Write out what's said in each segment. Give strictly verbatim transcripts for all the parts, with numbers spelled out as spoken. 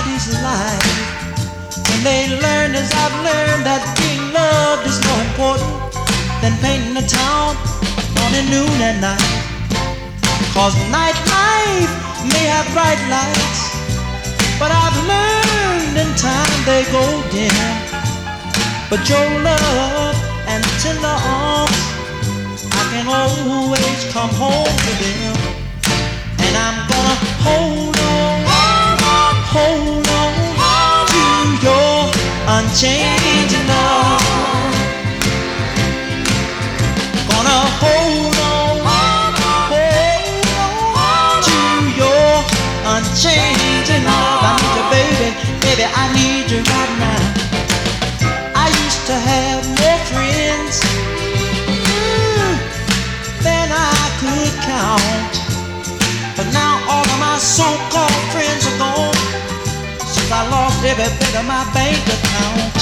somebody's life. When they learn, as I've learned, that being loved is more important than painting a town morning, noon, and night. Cause nightlife may have bright lights, but I've learned in time they go dim. But your love and tender arms, I can always come home to them. And I'm gonna hold on, hold on to your unchanging love. Gonna hold on, hold on to your unchanging love. I need you, baby, baby, I need you right now. I used to have more friends mm, than I could count, but now all of my so-called friends are gone, since I lost every bit of my bank account.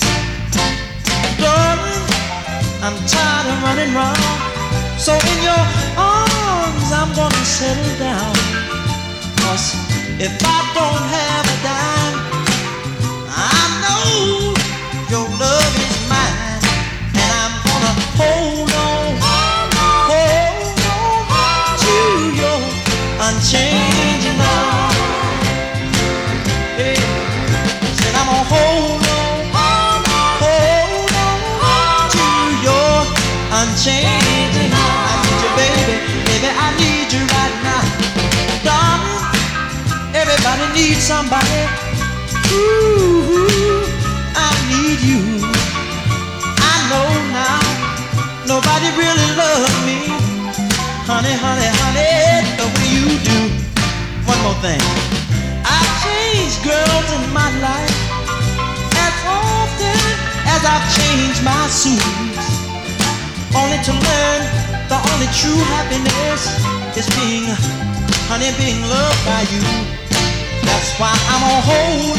Darling, I'm tired of running round, so in your arms I'm gonna settle down. Cause if I don't have a dime, I know your love is mine. And I'm gonna hold on, hold on to your unchanging love. Hey, said I'm gonna hold on, hold on to your unchanging love. I need you, baby, baby, I need you right now. Darling, everybody needs somebody. Ooh, I need you. I know now nobody really loves me, honey, honey, honey, the way you do. One more thing, I've changed girls in my life as often as I've changed my suits, only to learn the only true happiness is being, honey, being loved by you. That's why I'm gonna hold